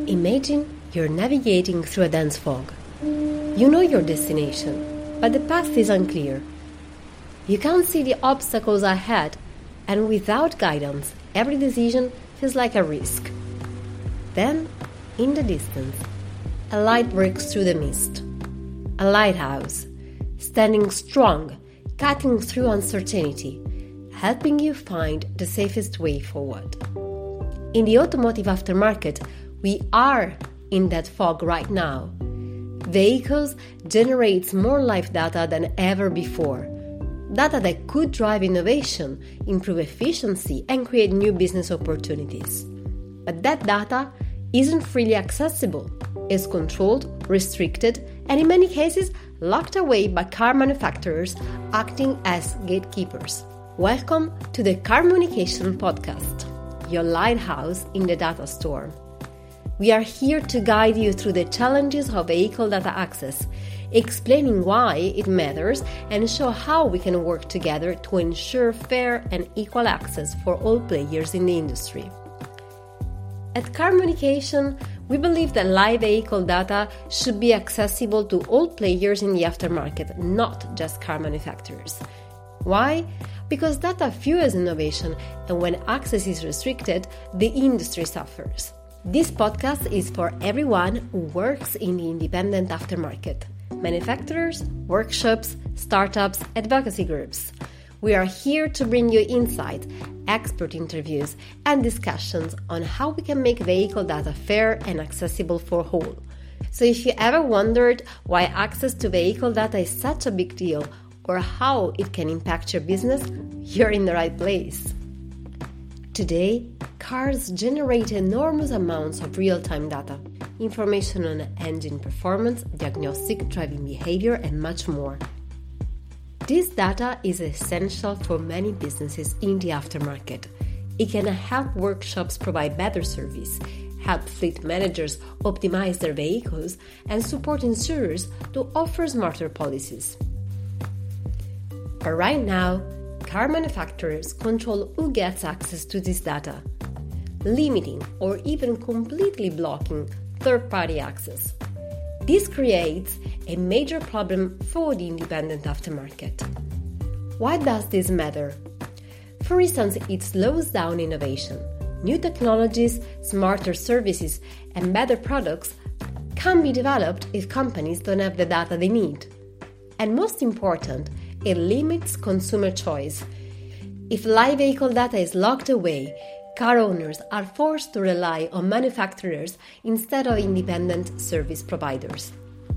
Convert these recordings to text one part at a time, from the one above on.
Imagine you're navigating through a dense fog. You know your destination, but the path is unclear. You can't see the obstacles ahead, and without guidance, every decision feels like a risk. Then, in the distance, a light breaks through the mist. A lighthouse, standing strong, cutting through uncertainty, helping you find the safest way forward. In the automotive aftermarket, we are in that fog right now. Vehicles generates more live data than ever before. Data that could drive innovation, improve efficiency, and create new business opportunities. But that data isn't freely accessible. It's controlled, restricted, and in many cases, locked away by car manufacturers acting as gatekeepers. Welcome to the Carmunication Podcast, your lighthouse in the data storm. We are here to guide you through the challenges of vehicle data access, explaining why it matters and show how we can work together to ensure fair and equal access for all players in the industry. At Carmunication, we believe that live vehicle data should be accessible to all players in the aftermarket, not just car manufacturers. Why? Because data fuels innovation, and when access is restricted, the industry suffers. This podcast is for everyone who works in the independent aftermarket: manufacturers, workshops, startups, advocacy groups. We are here to bring you insight, expert interviews, and discussions on how we can make vehicle data fair and accessible for all. So if you ever wondered why access to vehicle data is such a big deal, or how it can impact your business, you're in the right place. Today, cars generate enormous amounts of real-time data, information on engine performance, diagnostic, driving behavior, and much more. This data is essential for many businesses in the aftermarket. It can help workshops provide better service, help fleet managers optimize their vehicles, and support insurers to offer smarter policies. But right now, car manufacturers control who gets access to this data, limiting or even completely blocking third-party access. This creates a major problem for the independent aftermarket. Why does this matter? For instance, it slows down innovation. New technologies, smarter services, and better products can be developed if companies don't have the data they need. And most important, it limits consumer choice. If live vehicle data is locked away, car owners are forced to rely on manufacturers instead of independent service providers.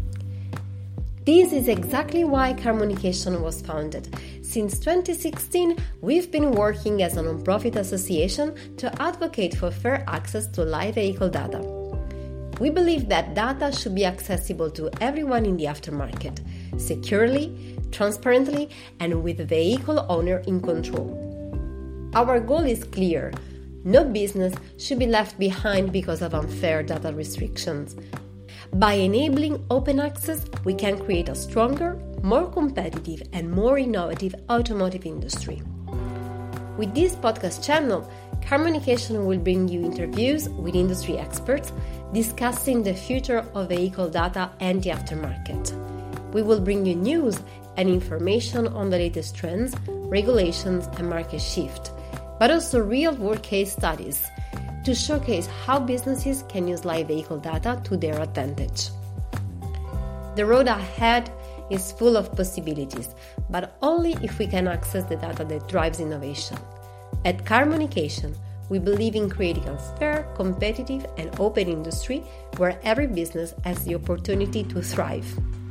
This is exactly why Carmunication was founded. Since 2016, we've been working as a non-profit association to advocate for fair access to live vehicle data. We believe that data should be accessible to everyone in the aftermarket, securely, transparently, and with the vehicle owner in control. Our goal is clear. No business should be left behind because of unfair data restrictions. By enabling open access, we can create a stronger, more competitive, and more innovative automotive industry. With this podcast channel, Carmunication will bring you interviews with industry experts discussing the future of vehicle data and the aftermarket. We will bring you news and information on the latest trends, regulations, and market shift, but also real-world case studies to showcase how businesses can use live vehicle data to their advantage. The road ahead is full of possibilities, but only if we can access the data that drives innovation. At Carmunication, we believe in creating a fair, competitive, and open industry where every business has the opportunity to thrive.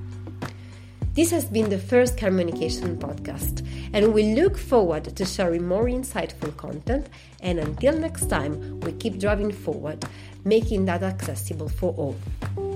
This has been the first Carmunication podcast, and we look forward to sharing more insightful content. And until next time, we keep driving forward, making data accessible for all.